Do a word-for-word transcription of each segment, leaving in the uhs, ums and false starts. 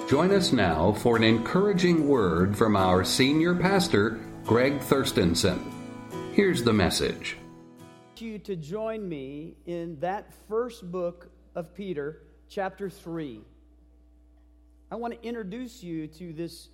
Join us now for an encouraging word from our senior pastor, Greg Thurstenson. Here's the message. I want you to join me in that first book of Peter, chapter three. I want to introduce you to this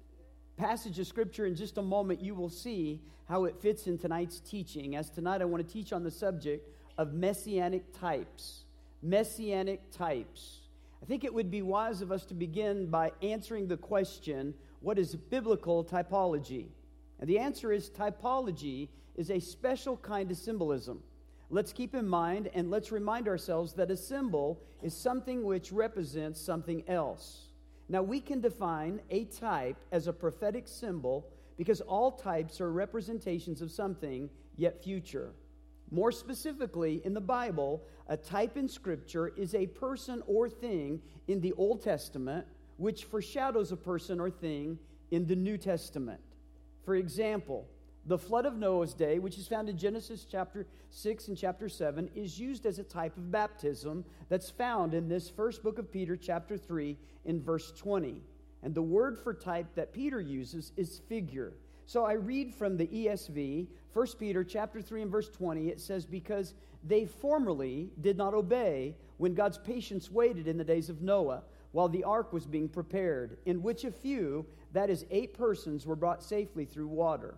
passage of Scripture. In just a moment, you will see how it fits in tonight's teaching. As tonight, I want to teach on the subject of messianic types. Messianic types. I think it would be wise of us to begin by answering the question, what is biblical typology? And the answer is typology is a special kind of symbolism. Let's keep in mind and let's remind ourselves that a symbol is something which represents something else. Now, we can define a type as a prophetic symbol because all types are representations of something yet future. More specifically, in the Bible, a type in Scripture is a person or thing in the Old Testament which foreshadows a person or thing in the New Testament. For example, the flood of Noah's day, which is found in Genesis chapter six and chapter seven, is used as a type of baptism that's found in this first book of Peter, chapter three, in verse twenty. And the word for type that Peter uses is figure. So I read from the E S V, First Peter chapter three and verse twenty. It says, because they formerly did not obey when God's patience waited in the days of Noah, while the ark was being prepared, in which a few, that is eight persons, were brought safely through water.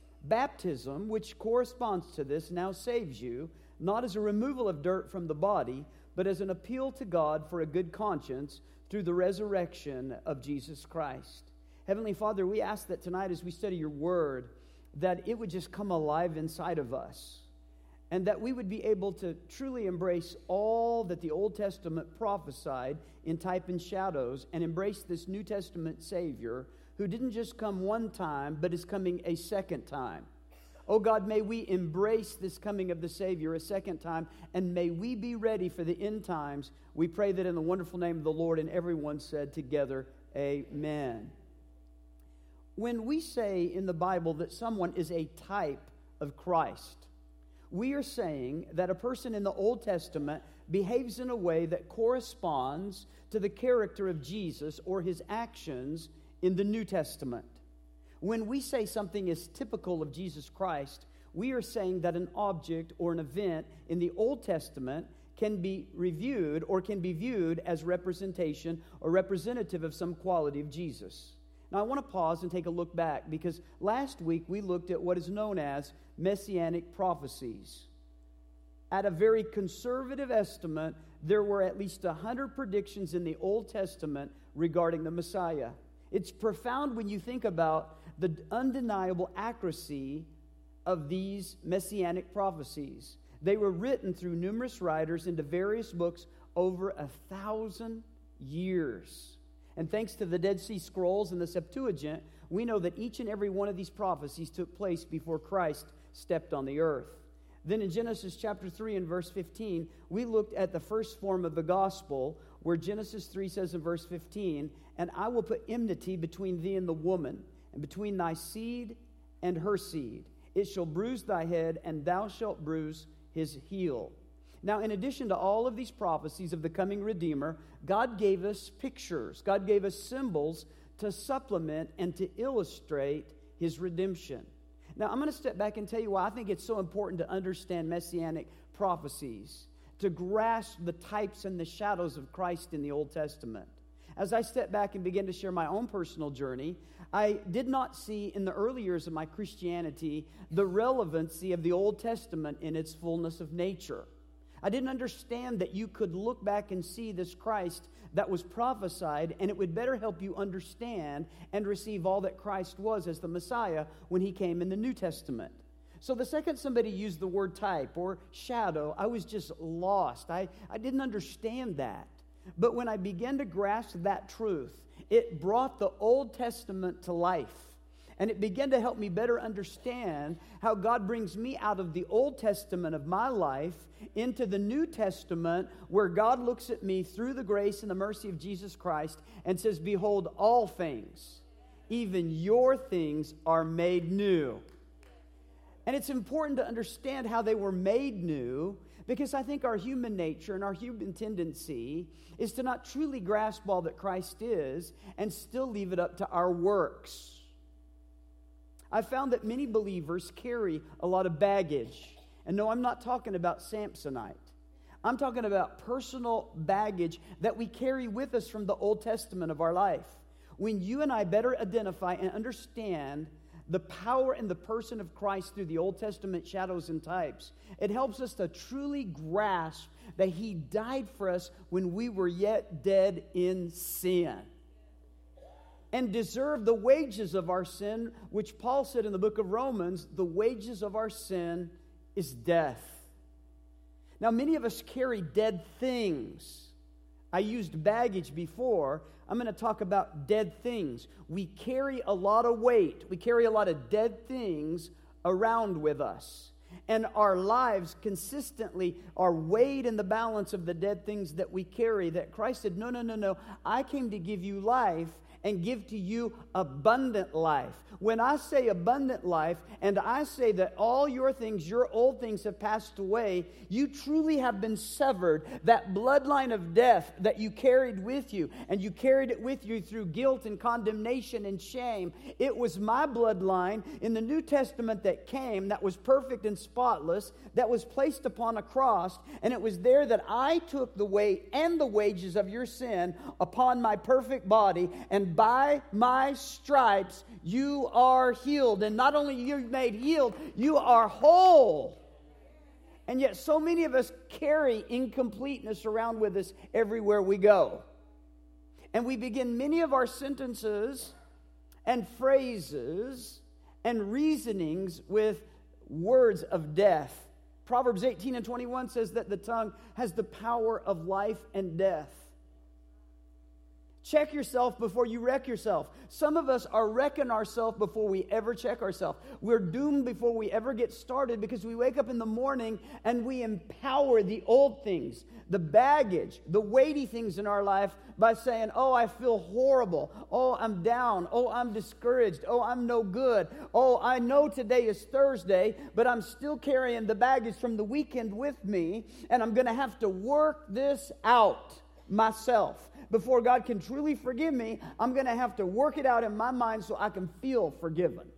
Baptism, which corresponds to this, now saves you, not as a removal of dirt from the body, but as an appeal to God for a good conscience through the resurrection of Jesus Christ. Heavenly Father, we ask that tonight as we study your word, that it would just come alive inside of us, and that we would be able to truly embrace all that the Old Testament prophesied in type and shadows, and embrace this New Testament Savior who didn't just come one time, but is coming a second time. Oh God, may we embrace this coming of the Savior a second time, and may we be ready for the end times. We pray that in the wonderful name of the Lord, and everyone said together, amen. When we say in the Bible that someone is a type of Christ, we are saying that a person in the Old Testament behaves in a way that corresponds to the character of Jesus or his actions in the New Testament. When we say something is typical of Jesus Christ, we are saying that an object or an event in the Old Testament can be reviewed or can be viewed as representation or representative of some quality of Jesus. Now, I want to pause and take a look back, because last week we looked at what is known as messianic prophecies. At a very conservative estimate, there were at least one hundred predictions in the Old Testament regarding the Messiah. It's profound when you think about the undeniable accuracy of these messianic prophecies. They were written through numerous writers into various books over a thousand years. And thanks to the Dead Sea Scrolls and the Septuagint, we know that each and every one of these prophecies took place before Christ stepped on the earth. Then in Genesis chapter three and verse fifteen, we looked at the first form of the gospel, where Genesis three says in verse fifteen, and I will put enmity between thee and the woman, and between thy seed and her seed. It shall bruise thy head, and thou shalt bruise his heel. Now, in addition to all of these prophecies of the coming Redeemer, God gave us pictures. God gave us symbols to supplement and to illustrate his redemption. Now, I'm going to step back and tell you why I think it's so important to understand messianic prophecies, to grasp the types and the shadows of Christ in the Old Testament. As I step back and begin to share my own personal journey, I did not see in the early years of my Christianity the relevancy of the Old Testament in its fullness of nature. I didn't understand that you could look back and see this Christ that was prophesied, and it would better help you understand and receive all that Christ was as the Messiah when he came in the New Testament. So the second somebody used the word type or shadow, I was just lost. I, I didn't understand that. But when I began to grasp that truth, it brought the Old Testament to life. And it began to help me better understand how God brings me out of the Old Testament of my life into the New Testament, where God looks at me through the grace and the mercy of Jesus Christ and says, behold, all things, even your things, are made new. And it's important to understand how they were made new, because I think our human nature and our human tendency is to not truly grasp all that Christ is and still leave it up to our works. I've found that many believers carry a lot of baggage. And no, I'm not talking about Samsonite. I'm talking about personal baggage that we carry with us from the Old Testament of our life. When you and I better identify and understand the power and the person of Christ through the Old Testament shadows and types, it helps us to truly grasp that He died for us when we were yet dead in sin and deserve the wages of our sin, which Paul said in the book of Romans, the wages of our sin is death. Now, many of us carry dead things. I used baggage before. I'm going to talk about dead things. We carry a lot of weight. We carry a lot of dead things around with us. And our lives consistently are weighed in the balance of the dead things that we carry, that Christ said, no, no, no, no. I came to give you life and give to you abundant life. When I say abundant life, and I say that all your things, your old things have passed away, you truly have been severed. That bloodline of death that you carried with you, and you carried it with you through guilt and condemnation and shame, it was my bloodline in the New Testament that came, that was perfect and spotless, that was placed upon a cross, and it was there that I took the weight and the wages of your sin upon my perfect body, and by my stripes you are healed. And not only you're made healed, you are whole. And yet so many of us carry incompleteness around with us everywhere we go. And we begin many of our sentences and phrases and reasonings with words of death. Proverbs eighteen and twenty-one says that the tongue has the power of life and death. Check yourself before you wreck yourself. Some of us are wrecking ourselves before we ever check ourselves. We're doomed before we ever get started because we wake up in the morning and we empower the old things, the baggage, the weighty things in our life by saying, oh, I feel horrible. Oh, I'm down. Oh, I'm discouraged. Oh, I'm no good. Oh, I know today is Thursday, but I'm still carrying the baggage from the weekend with me, and I'm going to have to work this out myself. Before God can truly forgive me, I'm going to have to work it out in my mind so I can feel forgiven.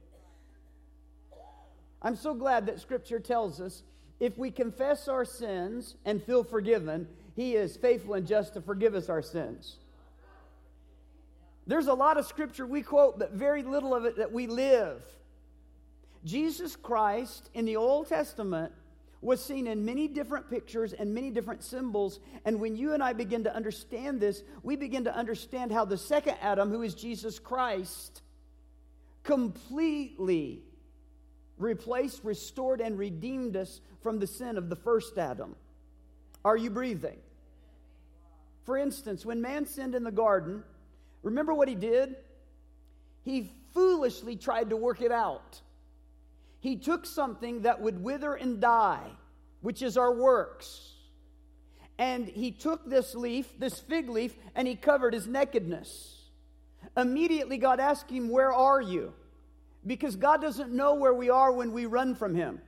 I'm so glad that Scripture tells us if we confess our sins and feel forgiven, He is faithful and just to forgive us our sins. There's a lot of Scripture we quote, but very little of it that we live. Jesus Christ in the Old Testament was seen in many different pictures and many different symbols. And when you and I begin to understand this, we begin to understand how the second Adam, who is Jesus Christ, completely replaced, restored, and redeemed us from the sin of the first Adam. Are you breathing? For instance, when man sinned in the garden, remember what he did? He foolishly tried to work it out. He took something that would wither and die, which is our works. And he took this leaf, this fig leaf, and he covered his nakedness. Immediately God asked him, where are you? Because God doesn't know where we are when we run from Him.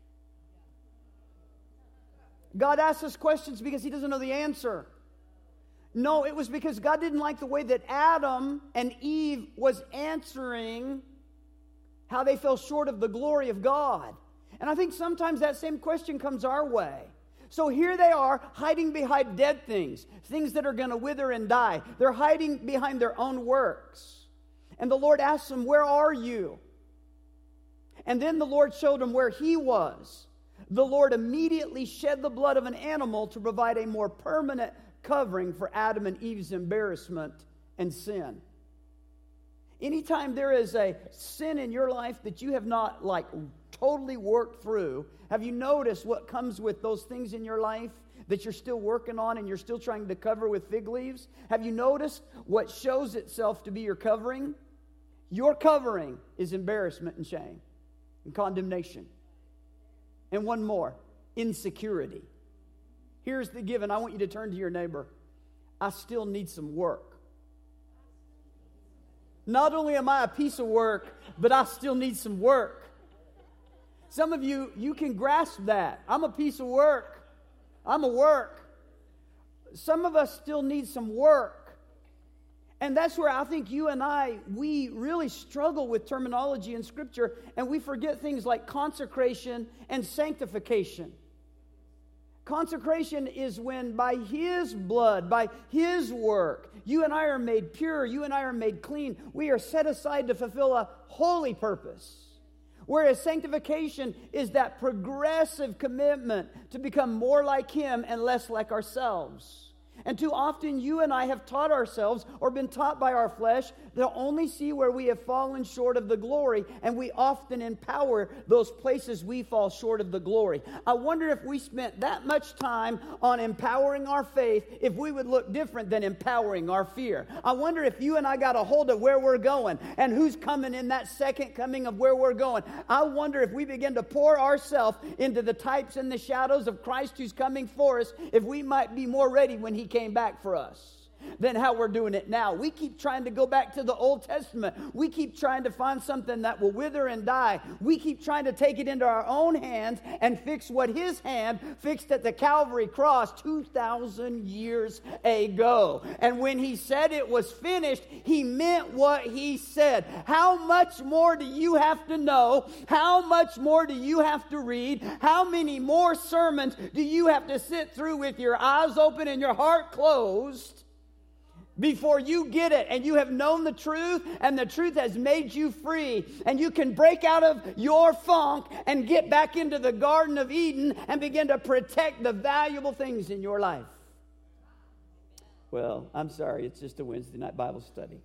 God asks us questions because He doesn't know the answer. No, it was because God didn't like the way that Adam and Eve was answering how they fell short of the glory of God. And I think sometimes that same question comes our way. So here they are hiding behind dead things, things that are going to wither and die. They're hiding behind their own works. And the Lord asks them, where are you? And then the Lord showed them where He was. The Lord immediately shed the blood of an animal to provide a more permanent covering for Adam and Eve's embarrassment and sin. Anytime there is a sin in your life that you have not like totally worked through, have you noticed what comes with those things in your life that you're still working on and you're still trying to cover with fig leaves? Have you noticed what shows itself to be your covering? Your covering is embarrassment and shame and condemnation. And one more, insecurity. Here's the given. I want you to turn to your neighbor. I still need some work. Not only am I a piece of work, but I still need some work. Some of you, you can grasp that. I'm a piece of work. I'm a work. Some of us still need some work. And that's where I think you and I, we really struggle with terminology in Scripture, and we forget things like consecration and sanctification. Consecration is when by His blood, by His work, you and I are made pure, you and I are made clean. We are set aside to fulfill a holy purpose. Whereas sanctification is that progressive commitment to become more like Him and less like ourselves. And too often you and I have taught ourselves or been taught by our flesh to only see where we have fallen short of the glory, and we often empower those places we fall short of the glory. I wonder if we spent that much time on empowering our faith, if we would look different than empowering our fear. I wonder if you and I got a hold of where we're going and who's coming in that second coming of where we're going. I wonder if we begin to pour ourselves into the types and the shadows of Christ who's coming for us, if we might be more ready when He came back for us than how we're doing it now. We keep trying to go back to the Old Testament. We keep trying to find something that will wither and die. We keep trying to take it into our own hands and fix what His hand fixed at the Calvary cross two thousand years ago. And when He said it was finished, He meant what He said. How much more do you have to know? How much more do you have to read? How many more sermons do you have to sit through with your eyes open and your heart closed before you get it and you have known the truth and the truth has made you free and you can break out of your funk and get back into the Garden of Eden and begin to protect the valuable things in your life? Well, I'm sorry, it's just a Wednesday night Bible study.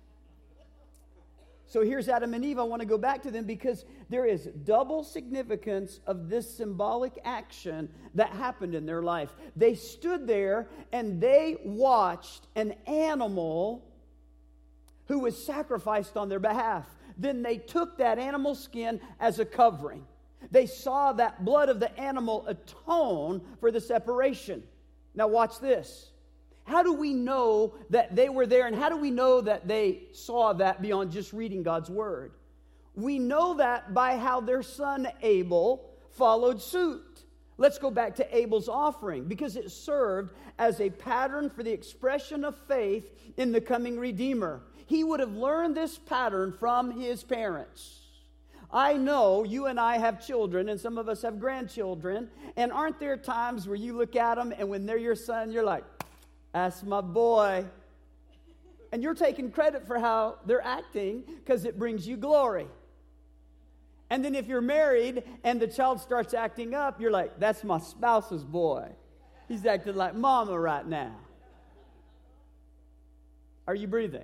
So here's Adam and Eve. I want to go back to them because there is double significance of this symbolic action that happened in their life. They stood there and they watched an animal who was sacrificed on their behalf. Then they took that animal skin as a covering. They saw that blood of the animal atone for the separation. Now watch this. How do we know that they were there, and how do we know that they saw that beyond just reading God's Word? We know that by how their son Abel followed suit. Let's go back to Abel's offering, because it served as a pattern for the expression of faith in the coming Redeemer. He would have learned this pattern from his parents. I know you and I have children, and some of us have grandchildren, and aren't there times where you look at them, and when they're your son, you're like, that's my boy. And you're taking credit for how they're acting because it brings you glory. And then if you're married and the child starts acting up, you're like, that's my spouse's boy. He's acting like mama right now. Are you breathing?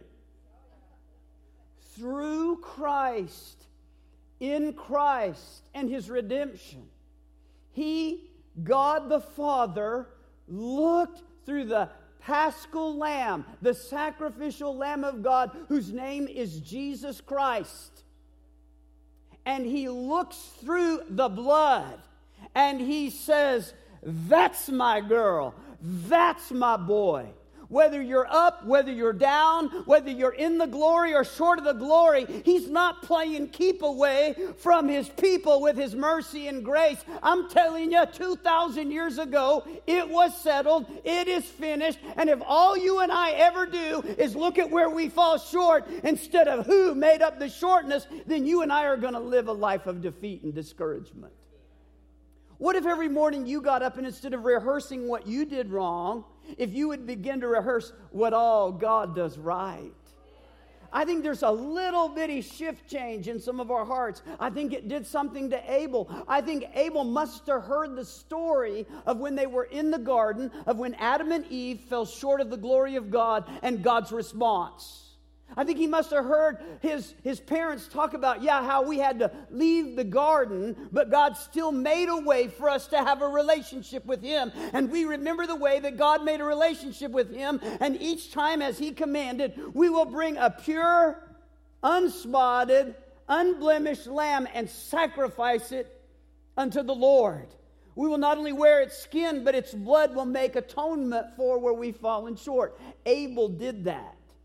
Through Christ, in Christ and His redemption, He, God the Father, looked through the Paschal Lamb, the sacrificial Lamb of God, whose name is Jesus Christ. And He looks through the blood and He says, that's my girl, that's my boy. Whether you're up, whether you're down, whether you're in the glory or short of the glory, He's not playing keep away from His people with His mercy and grace. I'm telling you, two thousand years ago, it was settled, it is finished, and if all you and I ever do is look at where we fall short instead of who made up the shortness, then you and I are going to live a life of defeat and discouragement. What if every morning you got up and instead of rehearsing what you did wrong, if you would begin to rehearse what all God does right? I think there's a little bitty shift change in some of our hearts. I think it did something to Abel. I think Abel must have heard the story of when they were in the garden, of when Adam and Eve fell short of the glory of God and God's response. I think he must have heard his, his parents talk about, yeah, how we had to leave the garden, but God still made a way for us to have a relationship with Him. And we remember the way that God made a relationship with Him, and each time as He commanded, we will bring a pure, unspotted, unblemished lamb and sacrifice it unto the Lord. We will not only wear its skin, but its blood will make atonement for where we've fallen short. Abel did that.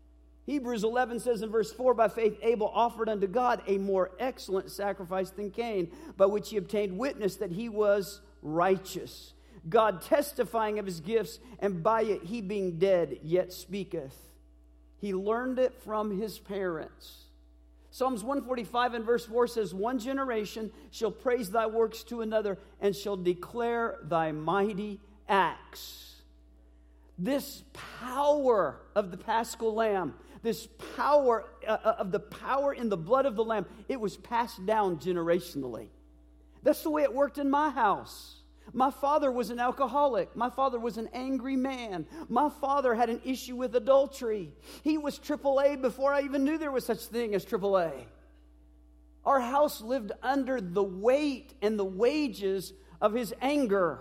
Hebrews eleven says in verse four, by faith Abel offered unto God a more excellent sacrifice than Cain, by which he obtained witness that he was righteous, God testifying of his gifts, and by it he being dead yet speaketh. He learned it from his parents. Psalms one forty-five and verse four says, one generation shall praise thy works to another, and shall declare thy mighty acts. This power of the Paschal Lamb, this power uh, of the power in the blood of the Lamb, it was passed down generationally. That's the way it worked in my house. My father was an alcoholic. My father was an angry man. My father had an issue with adultery. He was triple A before I even knew there was such thing as triple A. Our house lived under the weight and the wages of his anger.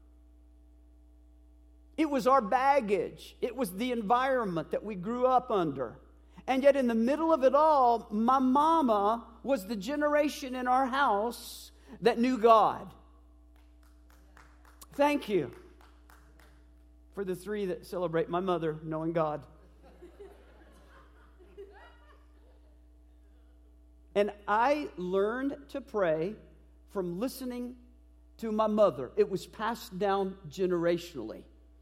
It was our baggage. It was the environment that we grew up under. And yet in the middle of it all, my mama was the generation in our house that knew God. Thank you for the three that celebrate my mother knowing God. And I learned to pray from listening to my mother. It was passed down generationally.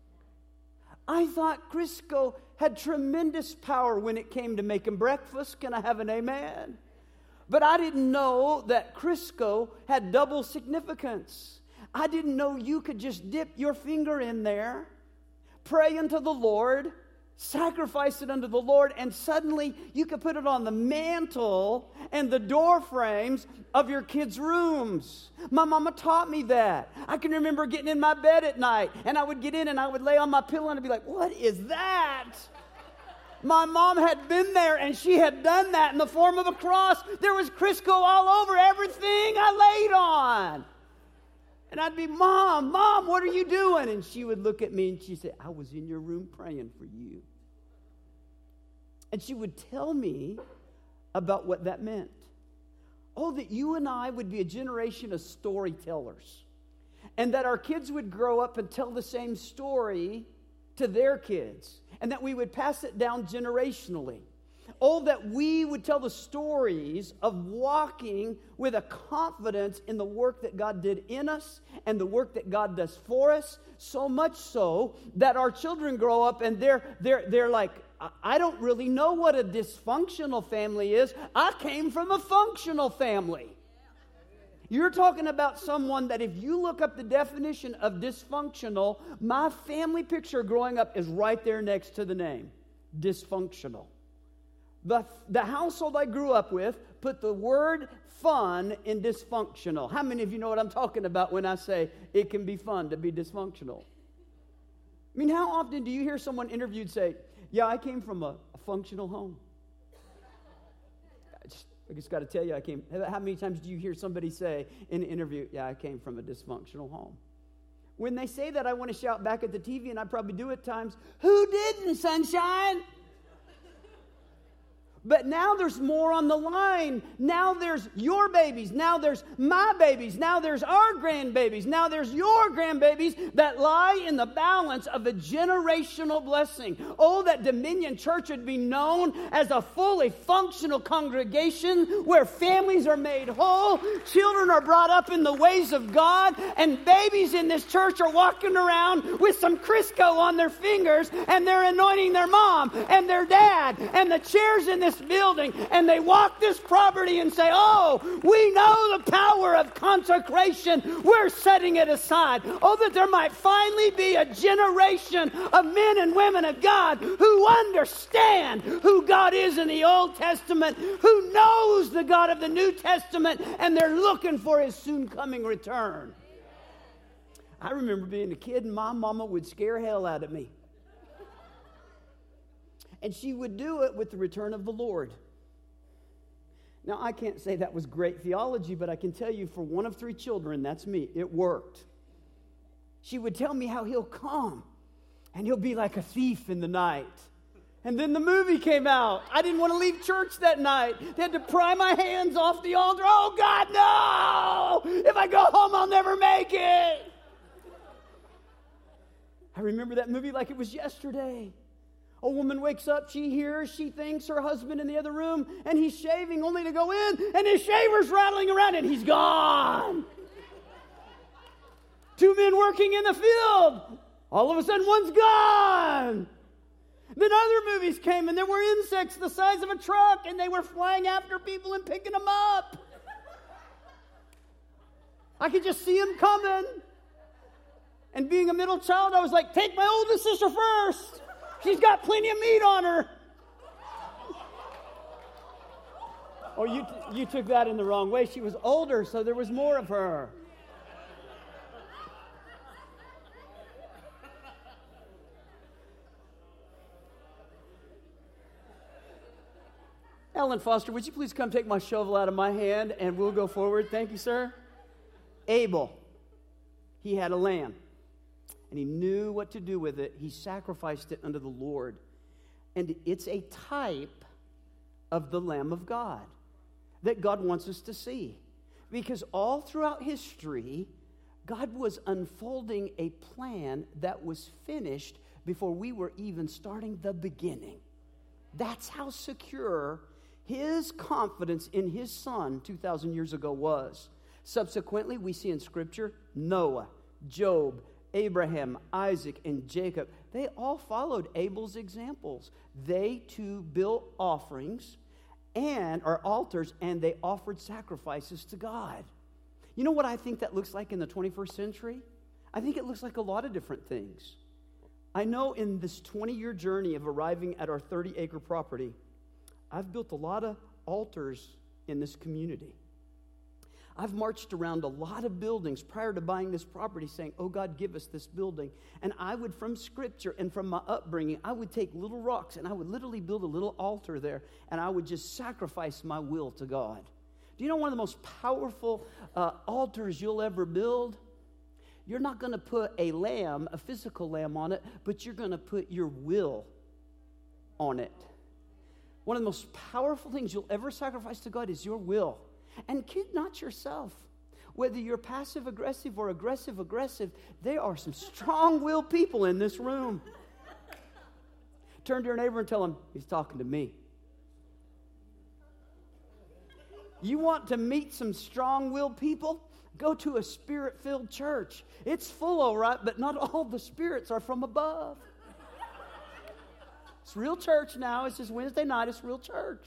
I thought Crisco had tremendous power when it came to making breakfast. Can I have an amen? But I didn't know that Crisco had double significance. I didn't know you could just dip your finger in there, pray unto the Lord, sacrifice it unto the Lord, and suddenly you could put it on the mantle and the door frames of your kids' rooms. My mama taught me that. I can remember getting in my bed at night, and I would get in and I would lay on my pillow and I'd be like, what is that? My mom had been there and she had done that in the form of a cross. There was Crisco all over everything I laid on. And I'd be, Mom, Mom, what are you doing? And she would look at me and she'd say, I was in your room praying for you. And she would tell me about what that meant. Oh, that you and I would be a generation of storytellers. And that our kids would grow up and tell the same story to their kids. And that we would pass it down generationally. Oh, that we would tell the stories of walking with a confidence in the work that God did in us and the work that God does for us, so much so that our children grow up and they're they're they're like, I don't really know what a dysfunctional family is. I came from a functional family. You're talking about someone that if you look up the definition of dysfunctional, my family picture growing up is right there next to the name, dysfunctional. The, the household I grew up with put the word fun in dysfunctional. How many of you know what I'm talking about when I say it can be fun to be dysfunctional? I mean, how often do you hear someone interviewed say, yeah, I came from a, a functional home? I just, I just got to tell you, I came. How many times do you hear somebody say in an interview, yeah, I came from a dysfunctional home? When they say that, I want to shout back at the T V, and I probably do at times, who didn't, sunshine? But now there's more on the line. Now there's your babies. Now there's my babies. Now there's our grandbabies. Now there's your grandbabies that lie in the balance of a generational blessing. Oh, that Dominion Church would be known as a fully functional congregation where families are made whole, children are brought up in the ways of God, and babies in this church are walking around with some Crisco on their fingers, and they're anointing their mom and their dad and the chairs in this building, and they walk this property and say, oh, we know the power of consecration. We're setting it aside. Oh, that there might finally be a generation of men and women of God who understand who God is in the Old Testament, who knows the God of the New Testament, and they're looking for his soon coming return. I remember being a kid and my mama would scare hell out of me. And she would do it with the return of the Lord. Now, I can't say that was great theology, but I can tell you for one of three children, that's me, it worked. She would tell me how he'll come, and he'll be like a thief in the night. And then the movie came out. I didn't want to leave church that night. They had to pry my hands off the altar. Oh, God, no! If I go home, I'll never make it. I remember that movie like it was yesterday. A woman wakes up, she hears, she thinks her husband in the other room, and he's shaving only to go in, and his shaver's rattling around, and he's gone. Two men working in the field. All of a sudden, one's gone. Then other movies came, and there were insects the size of a truck, and they were flying after people and picking them up. I could just see them coming. And being a middle child, I was like, take my oldest sister first. She's got plenty of meat on her. Oh, you, t- you took that in the wrong way. She was older, so there was more of her. Alan Foster, would you please come take my shovel out of my hand and we'll go forward? Thank you, sir. Abel, he had a lamb and he knew what to do with it. He sacrificed it unto the Lord. And it's a type of the Lamb of God that God wants us to see. Because all throughout history, God was unfolding a plan that was finished before we were even starting the beginning. That's how secure His confidence in His Son two thousand years ago was. Subsequently, we see in Scripture, Noah, Job, Abraham, Isaac, and Jacob. They all followed Abel's examples. They too built offerings and or altars, and they offered sacrifices to God. You know what I think that looks like in the twenty-first century? I think it looks like a lot of different things. I know in this twenty-year journey of arriving at our thirty-acre property, I've built a lot of altars in this community. I've marched around a lot of buildings prior to buying this property saying, oh God, give us this building. And I would, from Scripture and from my upbringing, I would take little rocks and I would literally build a little altar there and I would just sacrifice my will to God. Do you know one of the most powerful uh, altars you'll ever build? You're not going to put a lamb, a physical lamb on it, but you're going to put your will on it. One of the most powerful things you'll ever sacrifice to God is your will. And kid not yourself. Whether you're passive-aggressive or aggressive-aggressive, there are some strong-willed people in this room. Turn to your neighbor and tell him, he's talking to me. You want to meet some strong-willed people? Go to a spirit-filled church. It's full, all right, but not all the spirits are from above. It's real church now. It's just Wednesday night. It's real church.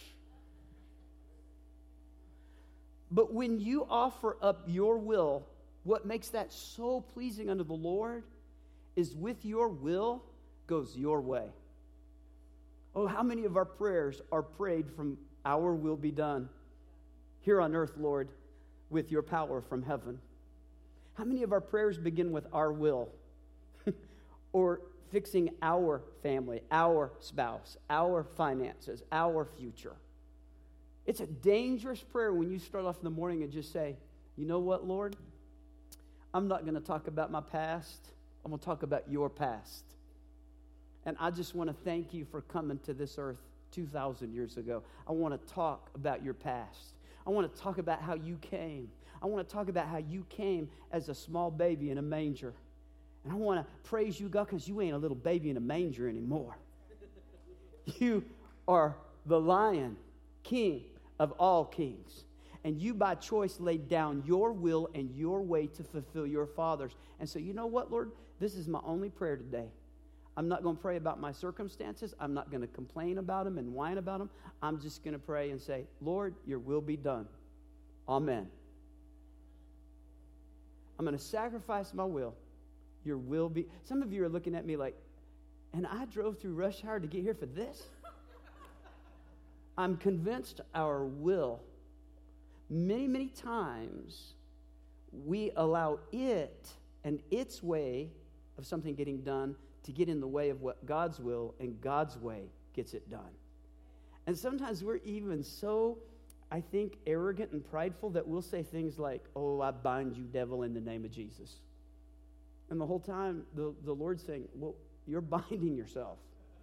But when you offer up your will, what makes that so pleasing unto the Lord is with your will goes your way. Oh, how many of our prayers are prayed from our will be done here on earth, Lord, with your power from heaven? How many of our prayers begin with our will or fixing our family, our spouse, our finances, our future? It's a dangerous prayer when you start off in the morning and just say, you know what, Lord? I'm not going to talk about my past. I'm going to talk about your past. And I just want to thank you for coming to this earth two thousand years ago. I want to talk about your past. I want to talk about how you came. I want to talk about how you came as a small baby in a manger. And I want to praise you, God, because you ain't a little baby in a manger anymore. You are the Lion, King of all kings. And you by choice laid down your will and your way to fulfill your Father's. And so you know what, Lord? This is my only prayer today. I'm not going to pray about my circumstances. I'm not going to complain about them and whine about them. I'm just going to pray and say, Lord, your will be done. Amen. I'm going to sacrifice my will. Your will be... Some of you are looking at me like, and I drove through rush hour to get here for this? I'm convinced our will, many, many times, we allow it and its way of something getting done to get in the way of what God's will and God's way gets it done. And sometimes we're even so, I think, arrogant and prideful that we'll say things like, oh, I bind you, devil, in the name of Jesus. And the whole time, the, the Lord's saying, well, you're binding yourself.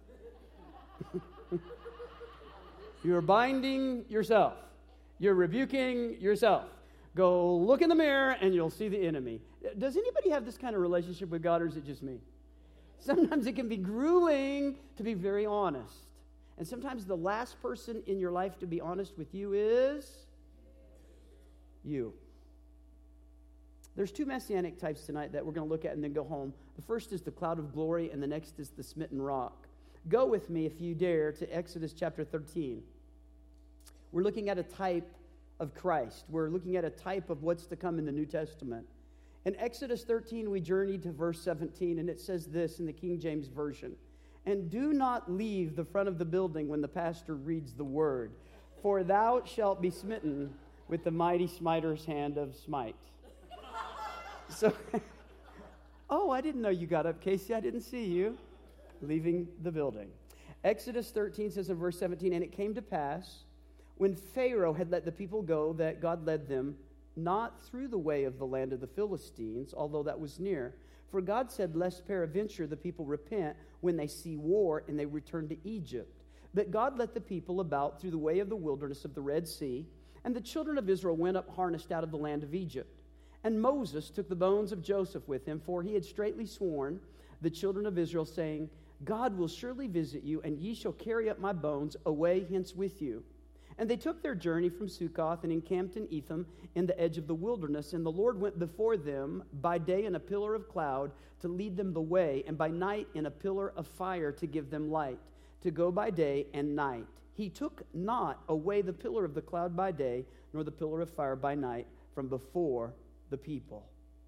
You're binding yourself. You're rebuking yourself. Go look in the mirror and you'll see the enemy. Does anybody have this kind of relationship with God, or is it just me? Sometimes it can be grueling to be very honest. And sometimes the last person in your life to be honest with you is you. There's two messianic types tonight that we're going to look at and then go home. The first is the cloud of glory, and the next is the smitten rock. Go with me, if you dare, to Exodus chapter thirteen. We're looking at a type of Christ. We're looking at a type of what's to come in the New Testament. In Exodus thirteen, we journeyed to verse seventeen, and it says this in the King James Version. And do not leave the front of the building when the pastor reads the word, for thou shalt be smitten with the mighty smiter's hand of smite. So, oh, I didn't know you got up, Casey. I didn't see you leaving the building. Exodus thirteen says in verse seventeen, and it came to pass when Pharaoh had let the people go that God led them not through the way of the land of the Philistines, although that was near. For God said, lest peradventure the people repent when they see war and they return to Egypt. But God led the people about through the way of the wilderness of the Red Sea, and the children of Israel went up harnessed out of the land of Egypt. And Moses took the bones of Joseph with him, for he had straitly sworn the children of Israel, saying, God will surely visit you, and ye shall carry up my bones away hence with you. And they took their journey from Succoth and encamped in Etham in the edge of the wilderness. And the Lord went before them by day in a pillar of cloud to lead them the way, and by night in a pillar of fire to give them light, to go by day and night. He took not away the pillar of the cloud by day, nor the pillar of fire by night from before the people.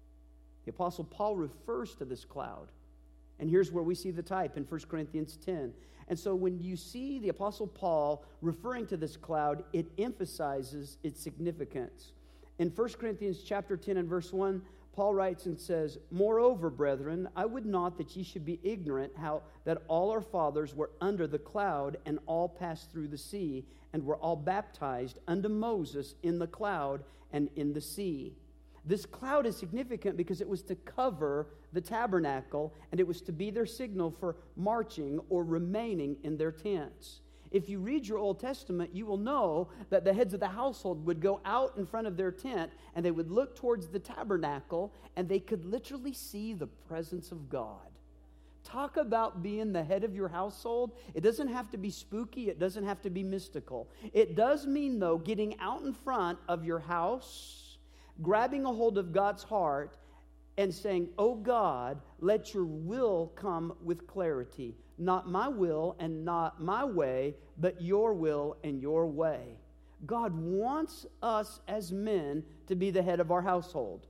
The Apostle Paul refers to this cloud. And here's where we see the type in First Corinthians ten. And so when you see the Apostle Paul referring to this cloud, it emphasizes its significance. In First Corinthians chapter ten and verse one, Paul writes and says, Moreover, brethren, I would not that ye should be ignorant how that all our fathers were under the cloud, and all passed through the sea, and were all baptized unto Moses in the cloud and in the sea. This cloud is significant because it was to cover the tabernacle, and it was to be their signal for marching or remaining in their tents. If you read your Old Testament, you will know that the heads of the household would go out in front of their tent, and they would look towards the tabernacle, and they could literally see the presence of God. Talk about being the head of your household. It doesn't have to be spooky. It doesn't have to be mystical. It does mean, though, getting out in front of your house, grabbing a hold of God's heart and saying, oh God, let your will come with clarity. Not my will and not my way, but your will and your way. God wants us as men to be the head of our household.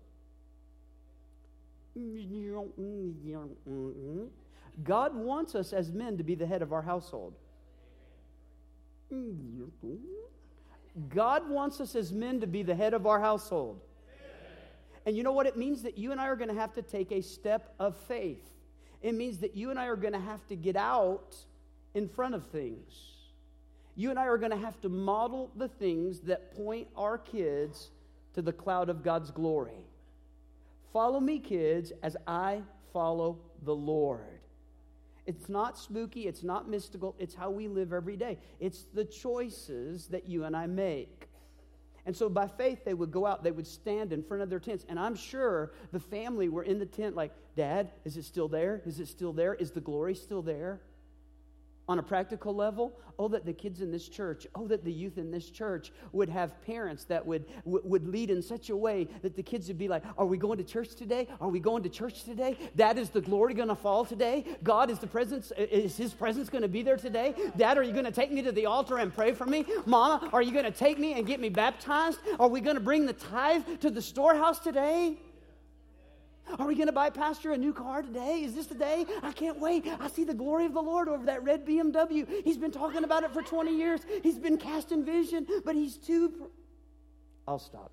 God wants us as men to be the head of our household. God wants us as men to be the head of our household. And you know what? It means that you and I are going to have to take a step of faith. It means that you and I are going to have to get out in front of things. You and I are going to have to model the things that point our kids to the cloud of God's glory. Follow me, kids, as I follow the Lord. It's not spooky. It's not mystical. It's how we live every day. It's the choices that you and I make. And so by faith, they would go out, they would stand in front of their tents. And I'm sure the family were in the tent like, Dad, is it still there? Is it still there? Is the glory still there? On a practical level, oh, that the kids in this church, oh, that the youth in this church would have parents that would, w- would lead in such a way that the kids would be like, are we going to church today? Are we going to church today? Dad, is the glory going to fall today? God, is the presence, is his presence going to be there today? Dad, are you going to take me to the altar and pray for me? Mama, are you going to take me and get me baptized? Are we going to bring the tithe to the storehouse today? Are we going to buy Pastor a new car today? Is this the day? I can't wait. I see the glory of the Lord over that red B M W. He's been talking about it for twenty years. He's been casting vision, but he's too... Pr- I'll stop.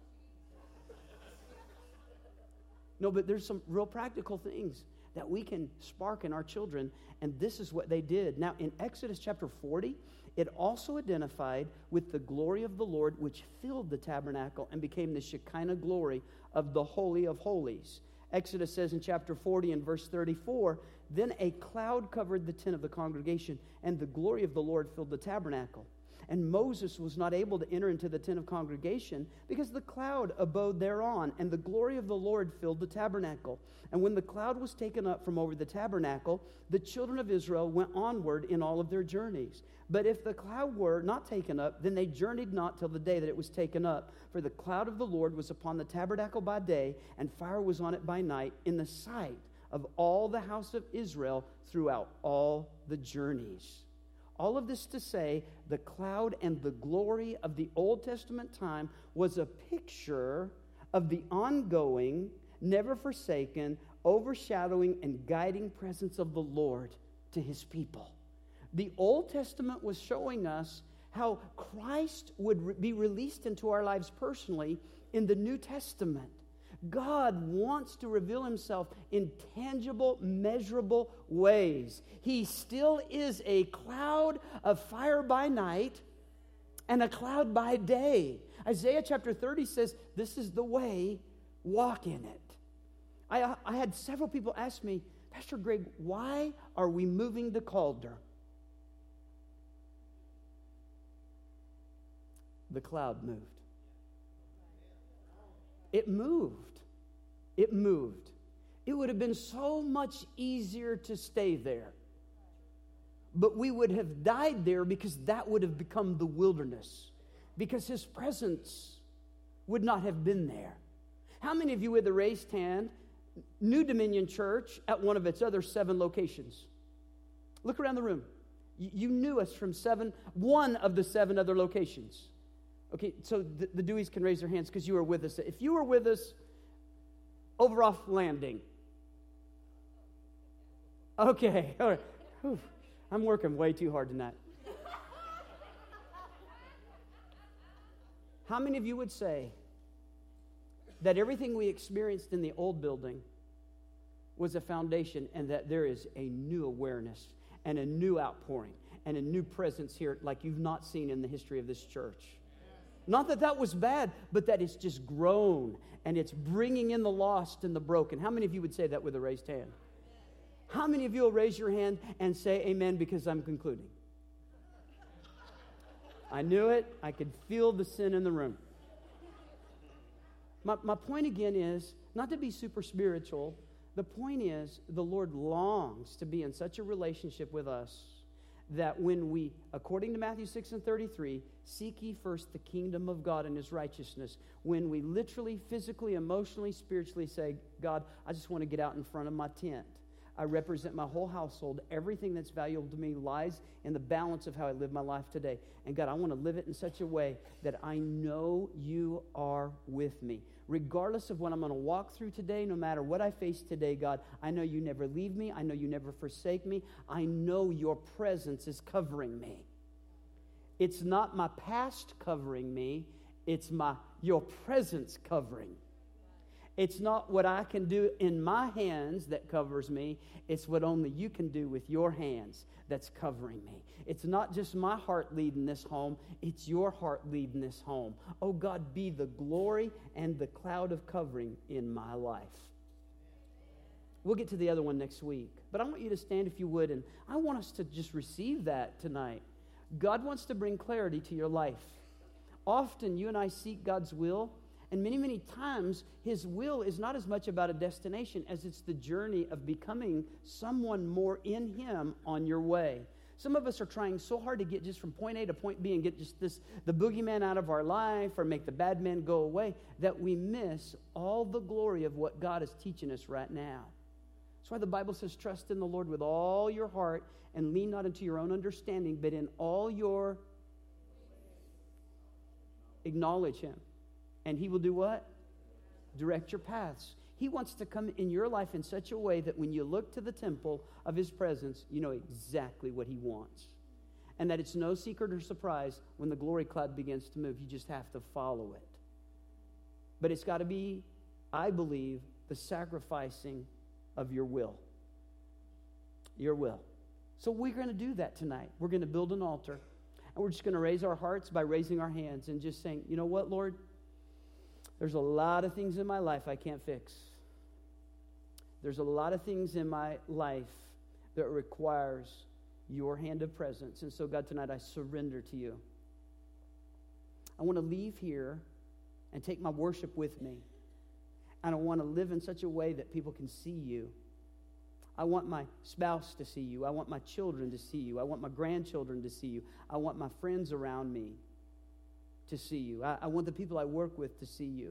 No, but there's some real practical things that we can spark in our children, and this is what they did. Now, in Exodus chapter forty, it also identified with the glory of the Lord, which filled the tabernacle and became the Shekinah glory of the Holy of Holies. Exodus says in chapter forty and verse thirty-four, then a cloud covered the tent of the congregation, and the glory of the Lord filled the tabernacle. And Moses was not able to enter into the tent of congregation because the cloud abode thereon, and the glory of the Lord filled the tabernacle. And when the cloud was taken up from over the tabernacle, the children of Israel went onward in all of their journeys. But if the cloud were not taken up, then they journeyed not till the day that it was taken up. For the cloud of the Lord was upon the tabernacle by day, and fire was on it by night, in the sight of all the house of Israel throughout all the journeys. All of this to say, the cloud and the glory of the Old Testament time was a picture of the ongoing, never forsaken, overshadowing, and guiding presence of the Lord to his people. The Old Testament was showing us how Christ would re- be released into our lives personally in the New Testament. God wants to reveal himself in tangible, measurable ways. He still is a cloud of fire by night and a cloud by day. Isaiah chapter thirty says, this is the way, walk in it. I, I had several people ask me, Pastor Greg, why are we moving to Calder? The cloud moved. It moved. It moved. It would have been so much easier to stay there. But we would have died there because that would have become the wilderness. Because his presence would not have been there. How many of you with a raised hand, New Dominion Church at one of its other seven locations? Look around the room. You knew us from seven, one of the seven other locations. Okay, so the, the Deweys can raise their hands because you were with us. If you were with us over off Landing. Okay, all right. Whew. I'm working way too hard tonight. How many of you would say that everything we experienced in the old building was a foundation and that there is a new awareness and a new outpouring and a new presence here like you've not seen in the history of this church? Not that that was bad, but that it's just grown and it's bringing in the lost and the broken. How many of you would say that with a raised hand? How many of you will raise your hand and say amen because I'm concluding? I knew it. I could feel the sin in the room. My, my point again is not to be super spiritual. The point is the Lord longs to be in such a relationship with us that when we, according to Matthew six and thirty-three, seek ye first the kingdom of God and his righteousness, when we literally, physically, emotionally, spiritually say, God, I just want to get out in front of my tent. I represent my whole household. Everything that's valuable to me lies in the balance of how I live my life today. And God, I want to live it in such a way that I know you are with me. Regardless of what I'm going to walk through today, no matter what I face today, God, I know you never leave me. I know you never forsake me. I know your presence is covering me. It's not my past covering me. It's my your presence covering. It's not what I can do in my hands that covers me. It's what only you can do with your hands that's covering me. It's not just my heart leading this home. It's your heart leading this home. Oh, God, be the glory and the cloud of covering in my life. We'll get to the other one next week. But I want you to stand if you would, and I want us to just receive that tonight. God wants to bring clarity to your life. Often you and I seek God's will, and many, many times, his will is not as much about a destination as it's the journey of becoming someone more in him on your way. Some of us are trying so hard to get just from point A to point B and get just this the boogeyman out of our life or make the bad man go away that we miss all the glory of what God is teaching us right now. That's why the Bible says, trust in the Lord with all your heart and lean not into your own understanding, but in all your acknowledge him. And he will do what? Direct your paths. He wants to come in your life in such a way that when you look to the temple of his presence, you know exactly what he wants. And that it's no secret or surprise when the glory cloud begins to move. You just have to follow it. But it's got to be, I believe, the sacrificing of your will. Your will. So we're going to do that tonight. We're going to build an altar. And we're just going to raise our hearts by raising our hands and just saying, you know what, Lord? There's a lot of things in my life I can't fix. There's a lot of things in my life that requires your hand of presence. And so, God, tonight I surrender to you. I want to leave here and take my worship with me. And I want to live in such a way that people can see you. I want my spouse to see you. I want my children to see you. I want my grandchildren to see you. I want my friends around me to see you. I, I want the people I work with to see you.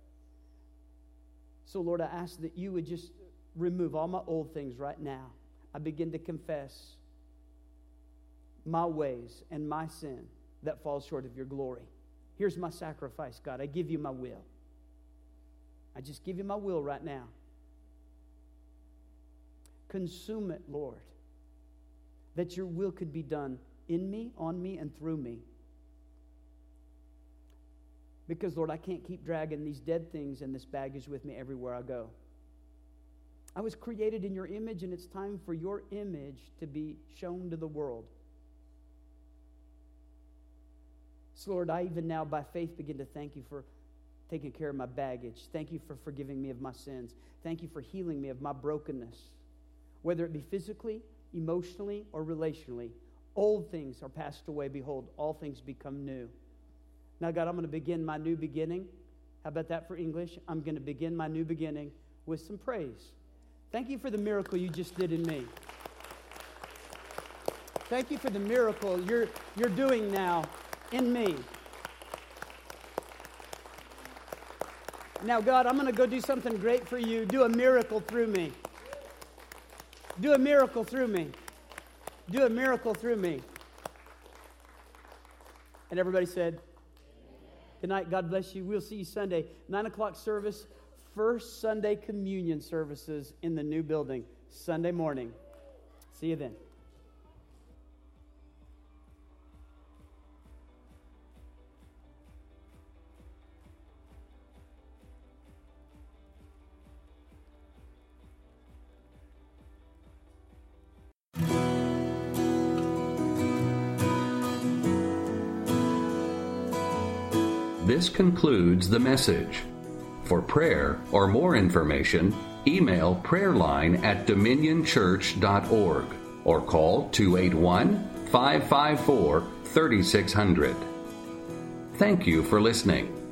So, Lord, I ask that you would just remove all my old things right now. I begin to confess my ways and my sin that falls short of your glory. Here's my sacrifice, God. I give you my will. I just give you my will right now. Consume it, Lord, that your will could be done in me, on me, and through me. Because, Lord, I can't keep dragging these dead things and this baggage with me everywhere I go. I was created in your image, and it's time for your image to be shown to the world. So, Lord, I even now by faith begin to thank you for taking care of my baggage. Thank you for forgiving me of my sins. Thank you for healing me of my brokenness. Whether it be physically, emotionally, or relationally, old things are passed away. Behold, all things become new. Now, God, I'm going to begin my new beginning. How about that for English? I'm going to begin my new beginning with some praise. Thank you for the miracle you just did in me. Thank you for the miracle you're, you're doing now in me. Now, God, I'm going to go do something great for you. Do a miracle through me. Do a miracle through me. Do a miracle through me. And everybody said, good night. God bless you. We'll see you Sunday. nine o'clock service. First Sunday communion services in the new building. Sunday morning. See you then. This concludes the message. For prayer or more information, email prayerline at dominion church dot org or call two eight one, five five four, three six zero zero. Thank you for listening.